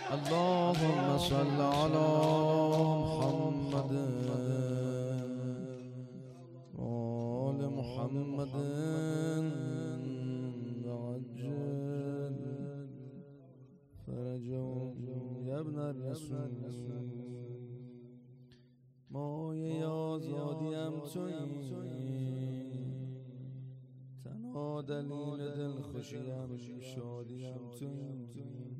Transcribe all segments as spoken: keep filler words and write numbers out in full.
اللهم صل على محمد وآل محمد وعجل فرجهم يا ابن الرسول. مایه آزادیم تویی، تنها دلیل دلخوشیم شادیم تویی.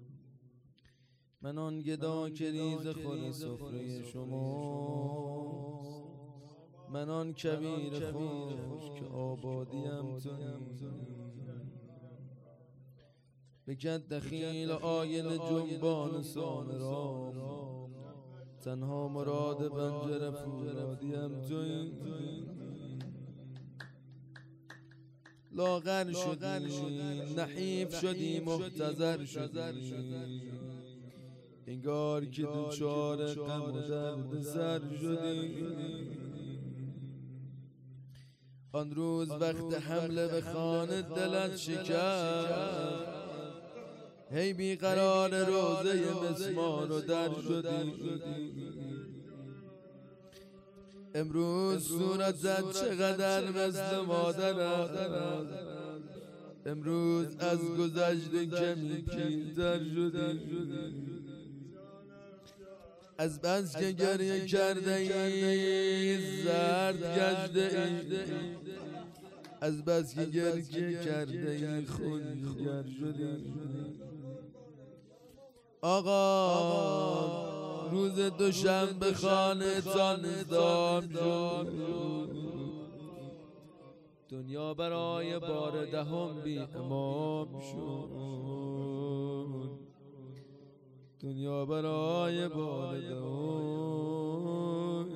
من آن گدا که ریز خور سفره شماست، من آن کبیر خوش که آبادیم تویی. بکت دخیل آین جنبان سامرا، تنها مراد پنجره فولادیم تویی. لاغر شدی، نحیف شدی، محتضر شدی، انگار که دوچار غم و درد سر شدی. آن روز وقت حمله به خانه دلت شکست، هی بیقرار روزه مسمار و در شدی. امروز صورتت چقدر مثل مادرت، امروز از گذشته کمی پیرتر شدی. از بس که گریه کرده ای زرد گشته ای، از بس که گریه کرده ای خونگر شدی. آقا روز دوشنبه خانه تان اعدام شد، دنیا برای بار دهم بی امام شد، دنیا برای بار دهم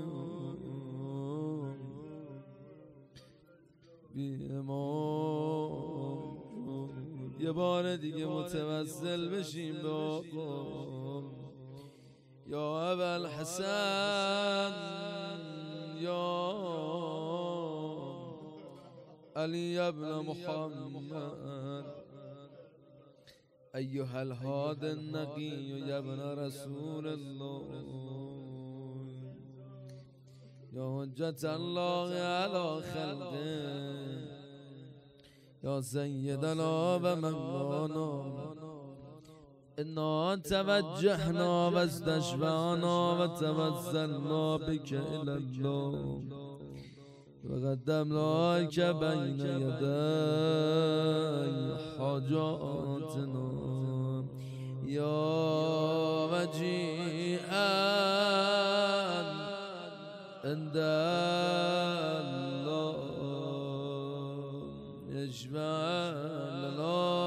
بی امام. یه بار دیگه متوسل بشیم به آقا، یا ابوالحسن یا علی ابن محمد ایها الهاد النقی یا ابن رسول الله، یا حجت الله علی خلقه، یا سیدنا و مولانا. انا توجهنا و استشفعنا و توسلنا بك الى الله و قدمناک بین یدی حاجاتنا یا وجیئا عند الله اشفع لنا.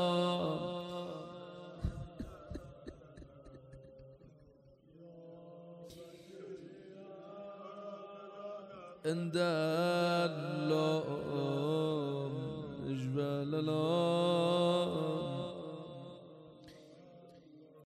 عند الله اشفع لنا